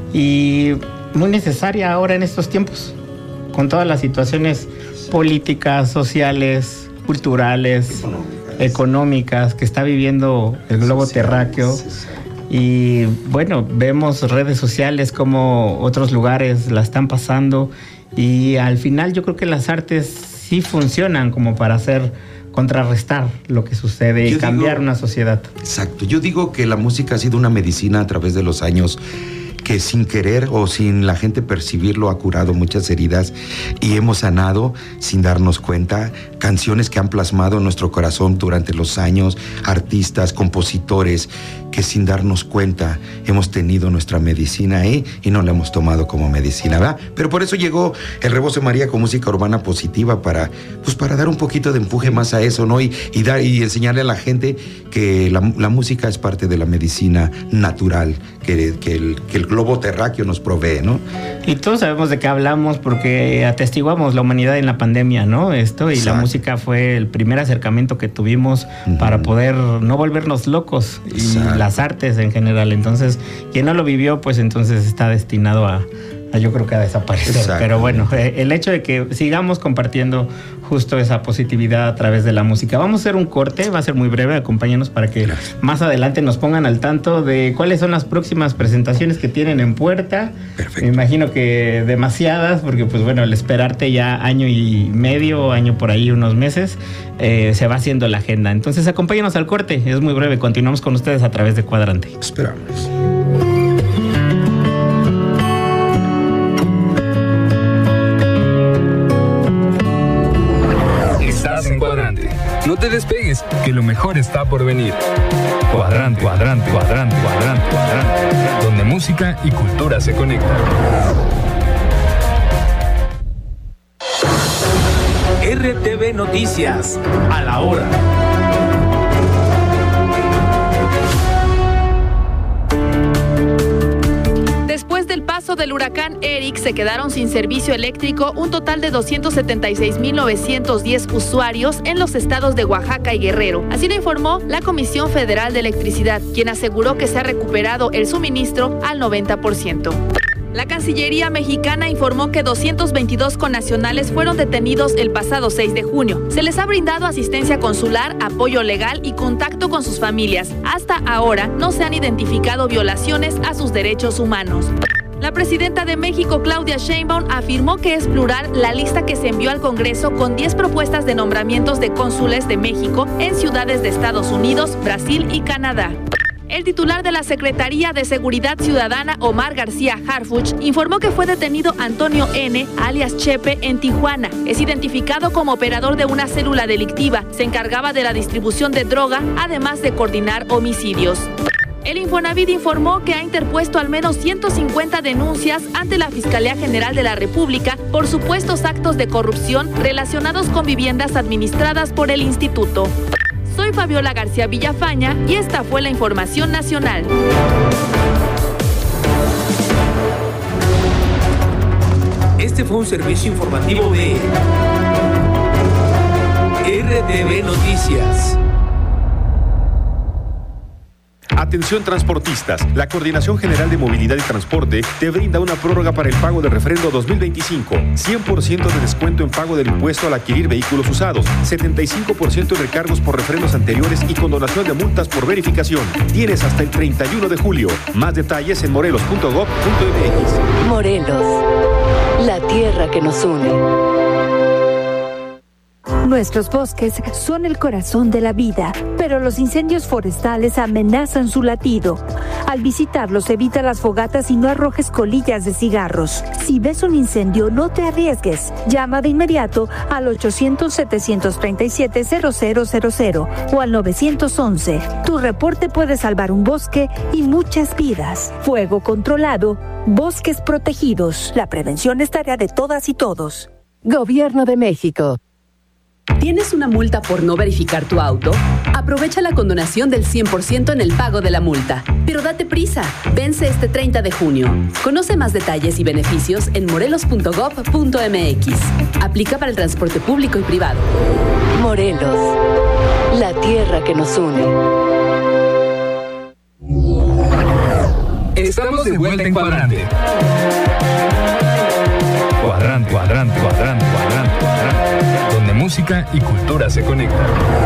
y muy necesaria ahora en estos tiempos, con todas las situaciones políticas, sociales, culturales, económicas, económicas que está viviendo el globo terráqueo. Y bueno, vemos redes sociales como otros lugares la están pasando, y al final yo creo que las artes sí funcionan como para hacer, contrarrestar lo que sucede y cambiar digo, una sociedad. Exacto, yo digo que la música ha sido una medicina a través de los años, que sin querer o sin la gente percibirlo ha curado muchas heridas y hemos sanado sin darnos cuenta. Canciones que han plasmado nuestro corazón durante los años, artistas, compositores que sin darnos cuenta hemos tenido nuestra medicina ahí y no la hemos tomado como medicina, ¿verdad? Pero por eso llegó el Rebozo de María con música urbana positiva, para, pues para dar un poquito de empuje más a eso, ¿no? Y, y, dar, y enseñarle a la gente que la, la música es parte de la medicina natural que, que, el, que el globo terráqueo nos provee, ¿no? Y todos sabemos de qué hablamos porque atestiguamos la humanidad en la pandemia, ¿no? Esto, y Exacto. la música fue el primer acercamiento que tuvimos uh-huh. para poder no volvernos locos, y Exacto. las artes en general. Entonces, quien no lo vivió, pues entonces está destinado a, a yo creo que a desaparecer. Exacto. Pero bueno, el hecho de que sigamos compartiendo justo esa positividad a través de la música. Vamos a hacer un corte, va a ser muy breve, acompáñanos para que Gracias. más adelante nos pongan al tanto de cuáles son las próximas presentaciones que tienen en puerta. Perfecto. Me imagino que demasiadas, porque pues bueno, el esperarte ya año y medio, año por ahí, unos meses, eh, se va haciendo la agenda. Entonces acompáñanos al corte, es muy breve, continuamos con ustedes a través de Cuadrante. Esperamos. No te despegues, que lo mejor está por venir. Cuadrante, cuadrante, cuadrante, cuadrante, cuadrante, donde música y cultura se conectan. R T V Noticias, a la hora. Después del paso del huracán Eric, se quedaron sin servicio eléctrico un total de doscientos setenta y seis mil novecientos diez usuarios en los estados de Oaxaca y Guerrero. Así lo informó la Comisión Federal de Electricidad, quien aseguró que se ha recuperado el suministro al noventa por ciento. La Cancillería mexicana informó que doscientos veintidós connacionales fueron detenidos el pasado seis de junio. Se les ha brindado asistencia consular, apoyo legal y contacto con sus familias. Hasta ahora no se han identificado violaciones a sus derechos humanos. La presidenta de México, Claudia Sheinbaum, afirmó que es plural la lista que se envió al Congreso con diez propuestas de nombramientos de cónsules de México en ciudades de Estados Unidos, Brasil y Canadá. El titular de la Secretaría de Seguridad Ciudadana, Omar García Harfuch, informó que fue detenido Antonio N., alias Chepe, en Tijuana. Es identificado como operador de una célula delictiva. Se encargaba de la distribución de droga, además de coordinar homicidios. El Infonavit informó que ha interpuesto al menos ciento cincuenta denuncias ante la Fiscalía General de la República por supuestos actos de corrupción relacionados con viviendas administradas por el instituto. Soy Fabiola García Villafaña y esta fue la información nacional. Este fue un servicio informativo de R T V Noticias. Atención transportistas, la Coordinación General de Movilidad y Transporte te brinda una prórroga para el pago del refrendo dos mil veinticinco. cien por ciento de descuento en pago del impuesto al adquirir vehículos usados, setenta y cinco por ciento en recargos por refrendos anteriores y condonación de multas por verificación. Tienes hasta el treinta y uno de julio. Más detalles en morelos punto gob punto m x. Morelos, la tierra que nos une. Nuestros bosques son el corazón de la vida, pero los incendios forestales amenazan su latido. Al visitarlos, evita las fogatas y no arrojes colillas de cigarros. Si ves un incendio, no te arriesgues. Llama de inmediato al ochocientos, setecientos treinta y siete, cero cero cero cero o al nueve once. Tu reporte puede salvar un bosque y muchas vidas. Fuego controlado, bosques protegidos. La prevención es tarea de todas y todos. Gobierno de México. ¿Tienes una multa por no verificar tu auto? Aprovecha la condonación del cien por ciento en el pago de la multa. Pero date prisa, vence este treinta de junio. Conoce más detalles y beneficios en morelos punto gob punto m x. Aplica para el transporte público y privado. Morelos, la tierra que nos une. Estamos de vuelta en Cuadrante. Cuadrante, cuadrante, cuadrante, cuadrante, cuadrante. Donde música y cultura se conectan.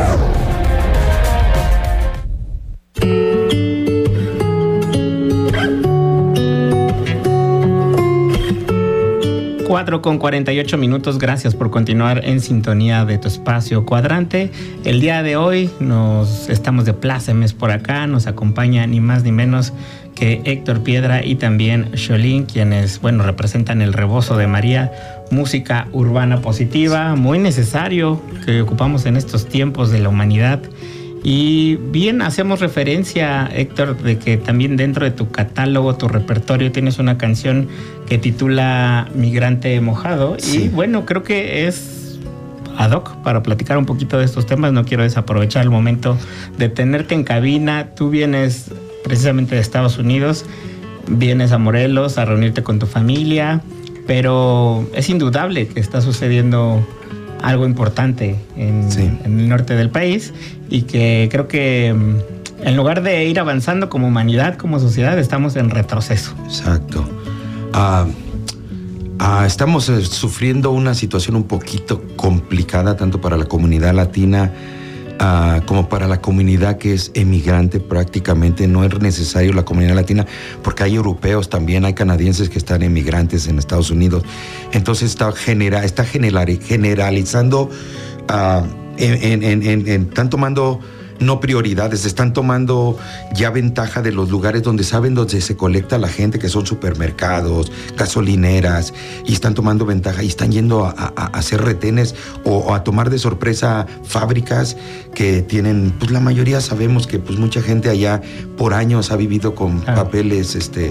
cuatro con cuarenta y ocho minutos, gracias por continuar en sintonía de tu espacio Cuadrante. El día de hoy nos estamos de plácemes por acá, nos acompaña ni más ni menos que Héctor Piedra y también Cholín, quienes, bueno, representan el Rebozo de María, música urbana positiva, muy necesario que ocupamos en estos tiempos de la humanidad. Y bien, hacemos referencia, Héctor, de que también dentro de tu catálogo, tu repertorio, tienes una canción que titula Migrante Mojado. Sí. Y bueno, creo que es ad hoc para platicar un poquito de estos temas. No quiero desaprovechar el momento de tenerte en cabina. Tú vienes precisamente de Estados Unidos, vienes a Morelos a reunirte con tu familia, pero es indudable que está sucediendo algo importante en, sí. en el norte del país y que creo que en lugar de ir avanzando como humanidad, como sociedad, estamos en retroceso. Exacto. Uh, uh, estamos uh, sufriendo una situación un poquito complicada tanto para la comunidad latina uh, como para la comunidad que es emigrante prácticamente. No es necesario la comunidad latina porque hay europeos también, hay canadienses que están emigrantes en Estados Unidos. Entonces está, genera, está generalizando, uh, en, en, en, en, están tomando no prioridades, están tomando ya ventaja de los lugares donde saben donde se colecta la gente, que son supermercados, gasolineras, y están tomando ventaja y están yendo a, a, a hacer retenes o, o a tomar de sorpresa fábricas que tienen, pues la mayoría sabemos que pues mucha gente allá por años ha vivido con ah. papeles, este,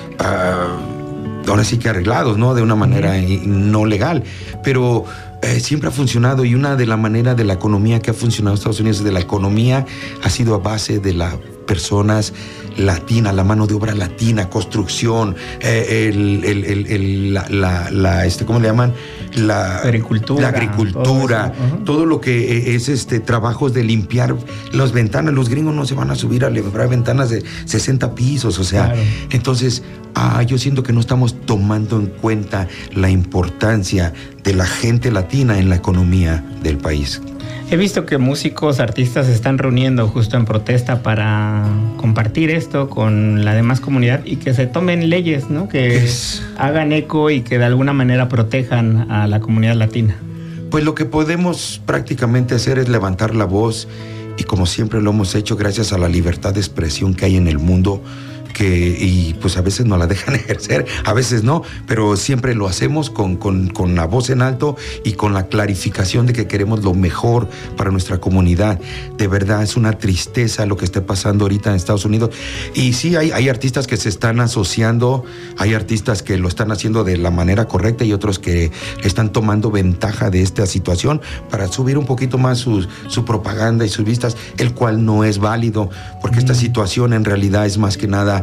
uh, ahora sí que arreglados, ¿no? De una manera uh-huh. no legal, pero Eh, siempre ha funcionado, y una de las maneras de la economía que ha funcionado en Estados Unidos, de la economía, ha sido a base de las personas latinas, la mano de obra latina, construcción, eh, el, el, el, el, la, la, la, este, ¿cómo le llaman? La agricultura, la agricultura, todo, uh-huh. todo lo que es este trabajos de limpiar las ventanas. Los gringos no se van a subir a limpiar ventanas de sesenta pisos, o sea, claro. entonces ah, yo siento que no estamos tomando en cuenta la importancia de la gente latina en la economía del país. He visto que músicos, artistas se están reuniendo justo en protesta para compartir esto con la demás comunidad y que se tomen leyes, ¿no? Que es... hagan eco y que de alguna manera protejan a la comunidad latina. Pues lo que podemos prácticamente hacer es levantar la voz y como siempre lo hemos hecho, gracias a la libertad de expresión que hay en el mundo, que, y pues a veces no la dejan ejercer, a veces no, pero siempre lo hacemos con, con, con la voz en alto y con la clarificación de que queremos lo mejor para nuestra comunidad. De verdad es una tristeza lo que está pasando ahorita en Estados Unidos, y sí hay, hay artistas que se están asociando, hay artistas que lo están haciendo de la manera correcta y otros que están tomando ventaja de esta situación para subir un poquito más su, su propaganda y sus vistas, el cual no es válido, porque esta situación en realidad es más que nada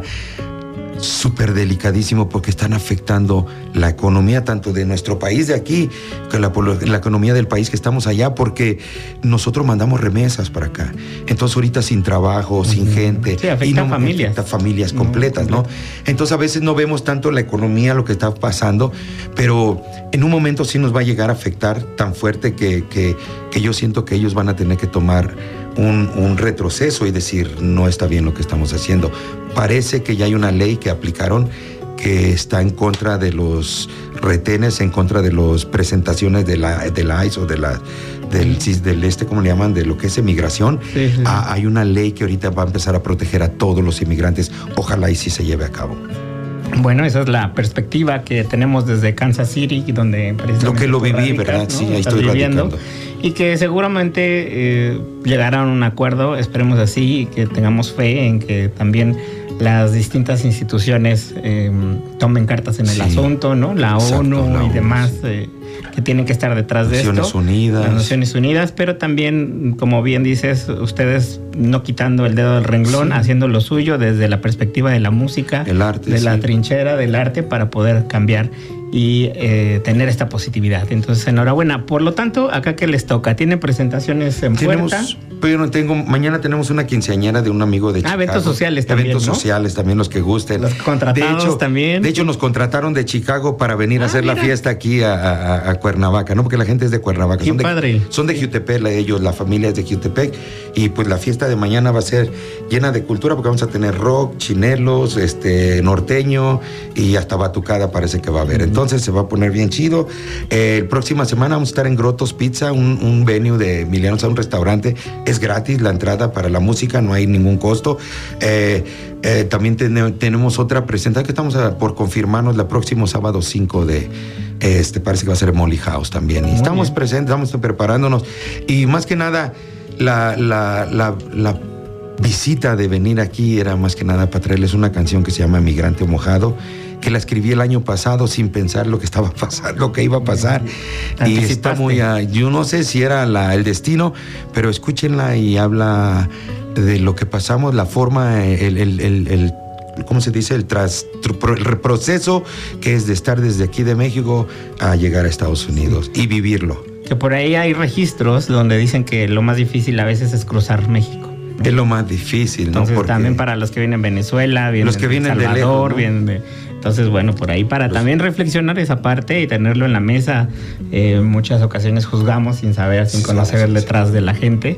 súper delicadísimo, porque están afectando la economía tanto de nuestro país de aquí, que la, la economía del país que estamos allá, porque nosotros mandamos remesas para acá. Entonces ahorita sin trabajo, uh-huh. sin gente, sí, afecta y no, a familias, afecta familias completas, uh-huh. ¿no? Entonces a veces no vemos tanto la economía, lo que está pasando, pero en un momento sí nos va a llegar a afectar tan fuerte que, que, que yo siento que ellos van a tener que tomar un, un retroceso y decir, no está bien lo que estamos haciendo. Parece que ya hay una ley que aplicaron que está en contra de los retenes, en contra de las presentaciones de la, de la I C E o de la, del, del este, ¿cómo le llaman? De lo que es emigración. Sí, sí. Ah, hay una ley que ahorita va a empezar a proteger a todos los inmigrantes. Ojalá y sí se lleve a cabo. Bueno, esa es la perspectiva que tenemos desde Kansas City, donde lo que lo viví, radicas, ¿verdad? ¿no? Sí, ahí estoy viviendo. Radicando. Y que seguramente eh, llegarán a un acuerdo, esperemos así, y que tengamos fe en que también las distintas instituciones eh, tomen cartas en el sí, asunto, ¿no? La exacto, ONU la y ONU. demás eh, que tienen que estar detrás de Naciones esto. Unidas. Las Naciones Unidas, pero también, como bien dices, ustedes no quitando el dedo del renglón, sí. haciendo lo suyo desde la perspectiva de la música, el arte, de sí. la trinchera del arte, para poder cambiar y eh, tener esta positividad. Entonces, enhorabuena. Por lo tanto, ¿acá qué les toca? ¿Tienen presentaciones en tenemos, puerta? Pero no tengo, mañana tenemos una quinceañera de un amigo de Chicago. Ah, eventos sociales también, Eventos ¿no? sociales también, los que gusten. Los contratados de hecho, también. De hecho, nos contrataron de Chicago para venir ah, a hacer mira. la fiesta aquí a, a, a Cuernavaca, ¿no? Porque la gente es de Cuernavaca. Qué son padre. De, son de Jutepec, ellos, la familia es de Jutepec. Y pues la fiesta de mañana va a ser llena de cultura, porque vamos a tener rock, chinelos, este, norteño y hasta batucada parece que va a haber. Uh-huh. Entonces se va a poner bien chido. Eh, próxima semana vamos a estar en Grottos Pizza, un, un venue de Emiliano, un restaurante. Es gratis la entrada para la música, no hay ningún costo. Eh, eh, también ten, tenemos otra presentación que estamos a, por confirmarnos la próximo sábado cinco de este, parece que va a ser Molly House también. Y Muy estamos bien. presentes, estamos preparándonos. Y más que nada, la, la, la, la visita de venir aquí era más que nada para traerles una canción que se llama Migrante Mojado, que la escribí el año pasado sin pensar lo que estaba pasando, lo que iba a pasar. Y está muy, uh, yo no sé si era la, el destino, pero escúchenla y habla de lo que pasamos, la forma, el, el, el, el ¿cómo se dice? El, tras, el proceso que es de estar desde aquí de México a llegar a Estados Unidos y vivirlo. Que por ahí hay registros donde dicen que lo más difícil a veces es cruzar México. Es lo más difícil, ¿no? Entonces, porque también para los que vienen de Venezuela, vienen los que vienen de Salvador, de lejos, ¿no? vienen de... Entonces, bueno, por ahí para pues, también reflexionar esa parte y tenerlo en la mesa. Eh, muchas ocasiones juzgamos sin saber, sin conocer sí, sí, detrás sí. de la gente,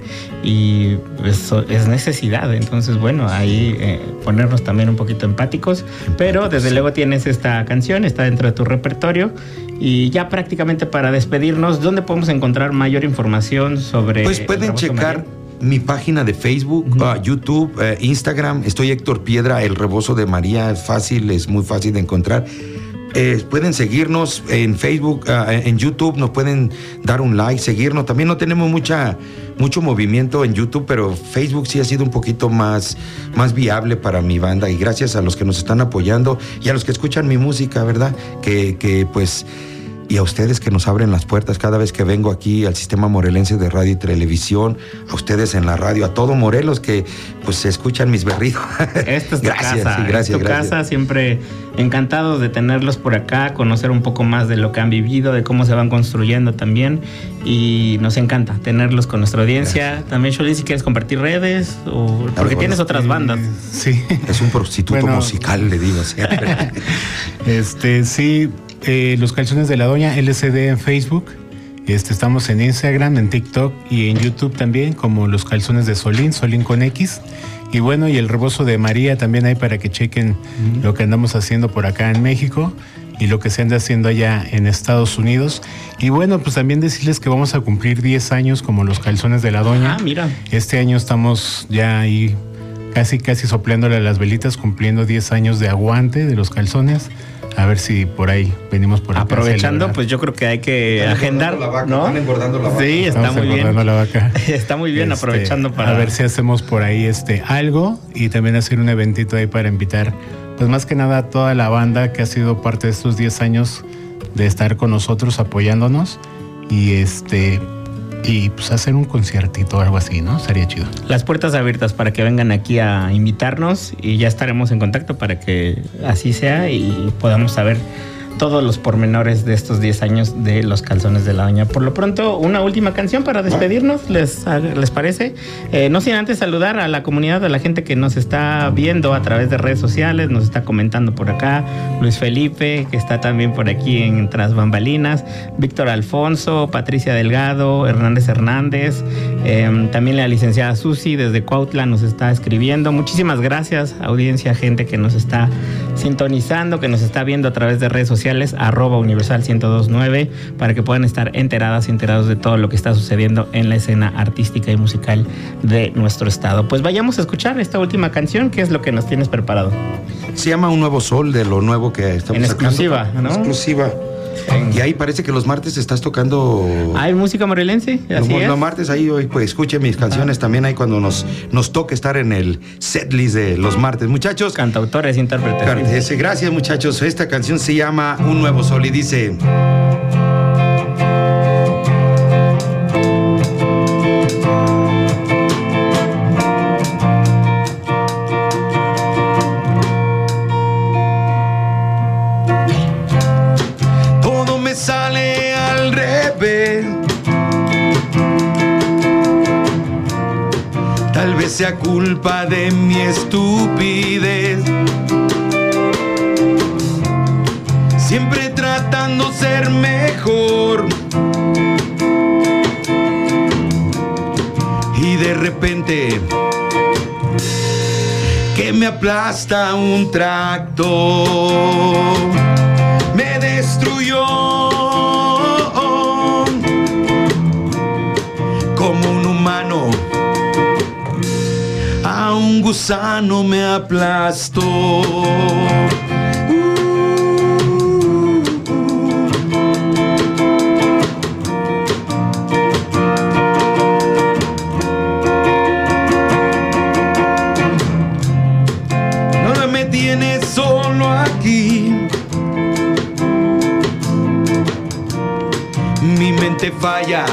y eso es necesidad. Entonces, bueno, ahí eh, ponernos también un poquito empáticos, pero desde luego tienes esta canción, está dentro de tu repertorio. Y ya prácticamente para despedirnos, ¿dónde podemos encontrar mayor información sobre? Pues pueden checar María? Mi página de Facebook, uh-huh. uh, YouTube, uh, Instagram. Estoy Héctor Piedra, El Rebozo de María. Es fácil, es muy fácil de encontrar. Eh, pueden seguirnos en Facebook, uh, en YouTube, nos pueden dar un like, seguirnos. También no tenemos mucha, mucho movimiento en YouTube, pero Facebook sí ha sido un poquito más, más viable para mi banda. Y gracias a los que nos están apoyando y a los que escuchan mi música, ¿verdad? Que, que pues... Y a ustedes que nos abren las puertas cada vez que vengo aquí al Sistema Morelense de Radio y Televisión, a ustedes en la radio, a todo Morelos que pues se escuchan mis berridos. Esta es tu gracias, casa, sí, gracias, es tu gracias. casa, siempre encantados de tenerlos por acá, conocer un poco más de lo que han vivido, de cómo se van construyendo también, y nos encanta tenerlos con nuestra audiencia. Gracias. También, Xoli, si quieres compartir redes, o porque bueno, tienes otras bandas. Eh, sí. Es un prostituto bueno, musical, le digo siempre. este, sí. Eh, los Calzones de la Doña L C D en Facebook, este, estamos en Instagram, en TikTok y en YouTube también como Los Calzones de Solín, Solín con X, y bueno, y El Rebozo de María también hay para que chequen uh-huh. lo que andamos haciendo por acá en México, y lo que se anda haciendo allá en Estados Unidos. Y bueno, pues también decirles que vamos a cumplir diez años como los Calzones de la Doña. Ah, mira. Este año estamos ya ahí casi casi soplándole a las velitas, cumpliendo diez años de aguante de los calzones. A ver si por ahí venimos por acá. Aprovechando, pues yo creo que hay que Están agendar, engordando la vaca, ¿no? están engordando la vaca. Sí, está Estamos muy bien. engordando la vaca. Está muy bien, Este, aprovechando para a ver si hacemos por ahí este algo y también hacer un eventito ahí para invitar, pues más que nada a toda la banda que ha sido parte de estos diez años de estar con nosotros apoyándonos y este y pues hacer un conciertito o algo así, ¿no? Sería chido. las puertas abiertas para que vengan aquí a invitarnos y ya estaremos en contacto para que así sea y podamos saber todos los pormenores de estos diez años de los Calzones de la Doña. Por lo pronto, una última canción para despedirnos, ¿les, les parece? Eh, no sin antes saludar a la comunidad, a la gente que nos está viendo a través de redes sociales, nos está comentando por acá, Luis Felipe, que está también por aquí en Tras Bambalinas, Víctor Alfonso, Patricia Delgado, Hernández Hernández, eh, también la licenciada Susi desde Cuautla nos está escribiendo. Muchísimas gracias, audiencia, gente que nos está sintonizando, que nos está viendo a través de redes sociales, arroba universal ciento dos punto nueve, para que puedan estar enteradas y enterados de todo lo que está sucediendo en la escena artística y musical de nuestro estado. Pues vayamos a escuchar esta última canción. ¿Qué es lo que nos tienes preparado? Se llama Un Nuevo Sol, de lo nuevo que estamos En sacando. exclusiva, ¿no? Exclusiva. Y ahí parece que los martes estás tocando. ¿Hay música morelense? Los, Así es. los martes ahí hoy pues escuchen mis canciones. También ahí cuando nos, nos toque estar en el setlist de los martes. Muchachos. Cantautores, intérpretes. Car- ese, gracias muchachos. Esta canción se llama Un Nuevo Sol y dice: todo me sale al revés. Tal vez sea culpa de mi estupidez. Siempre tratando ser mejor. Y de repente que me aplasta un tractor. Me destruyó. Como un humano, a un gusano me aplastó. No me tienes solo aquí. Mi mente falla.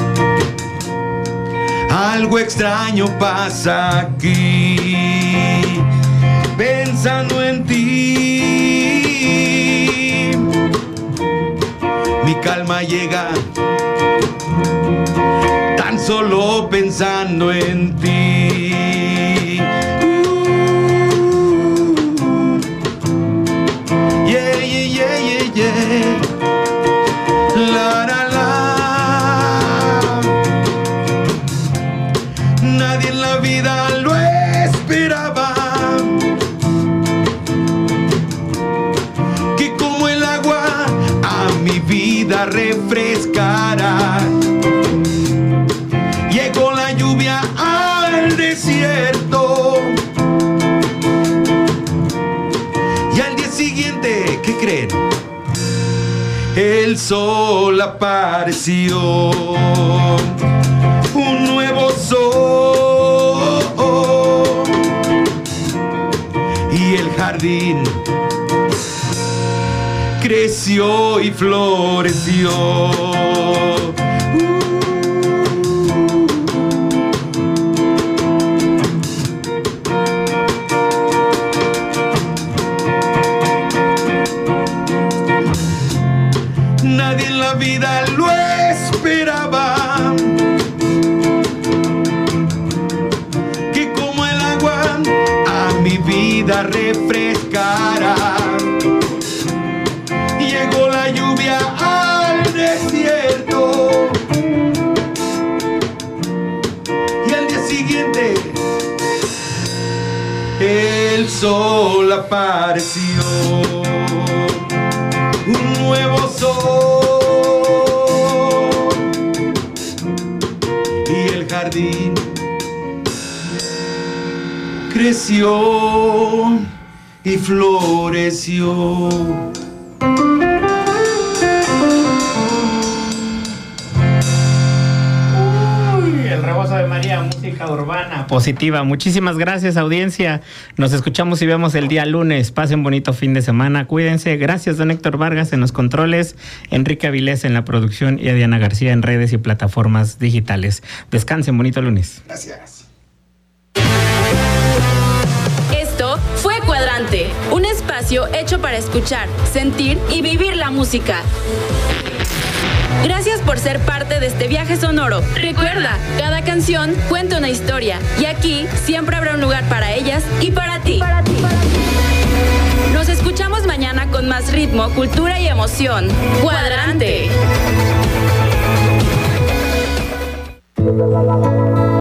Algo extraño pasa aquí, pensando en ti. Mi calma llega tan solo pensando en ti. Uh, yeah, yeah, yeah, yeah, yeah. La, la, la. Nadie en la vida lo esperaba, que como el agua a mi vida refrescara. Llegó la lluvia al desierto y al día siguiente, ¿qué creen? El sol apareció. Un nuevo sol y el jardín creció y floreció. Nadie en la vida lo esperaba, que como el agua a mi vida refrescara. Llegó la lluvia al desierto y al día siguiente el sol apareció. un nuevo sol y el jardín creció y floreció. El rebozo de María, música urbana positiva. Muchísimas gracias, audiencia. Nos escuchamos y vemos el día lunes. Pasen bonito fin de semana. Cuídense. Gracias, don Héctor Vargas en los controles, Enrique Avilés en la producción y a Diana García en redes y plataformas digitales. Descansen, bonito lunes. Gracias. Esto fue Cuadrante, un espacio hecho para escuchar, sentir y vivir la música. Gracias por ser parte de este viaje sonoro. Recuerda, cada canción cuenta una historia y aquí siempre habrá un lugar para ellas y para ti. Para ti, para ti. Nos escuchamos mañana con más ritmo, cultura y emoción. Cuadrante.